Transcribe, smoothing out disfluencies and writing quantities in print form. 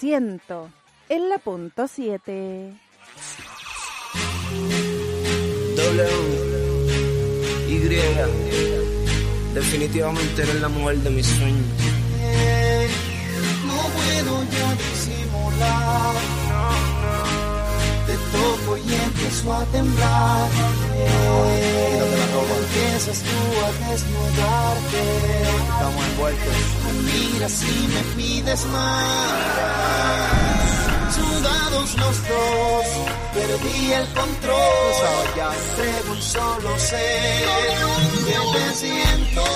siento en la punto 7. Y definitivamente eres la mujer de mis sueños. No puedo ya disimular. Te toco y empiezo a temblar. Empiezas tú a desnudarte. Estamos envueltos. Mira si me pides más. Sudados los dos, perdí el control. Entre un solo ser que te siento.